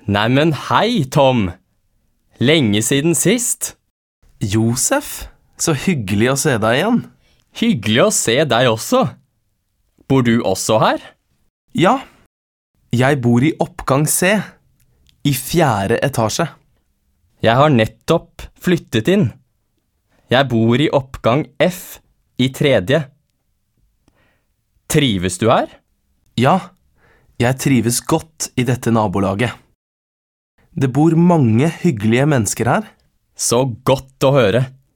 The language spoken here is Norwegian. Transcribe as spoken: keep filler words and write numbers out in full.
Neimen hei, Tom. Lenge siden sist. Josef, så hyggelig å se deg igjen. Hyggelig å se deg også. Bor du også her? Ja, jeg bor i oppgang C, i fjerde etasje. Jeg har nettopp flyttet inn. Jeg bor i oppgang F, i tredje. Trives du her? Ja, jeg trives godt i dette nabolaget. Det bor mange hyggelige mennesker her. Så godt å høre.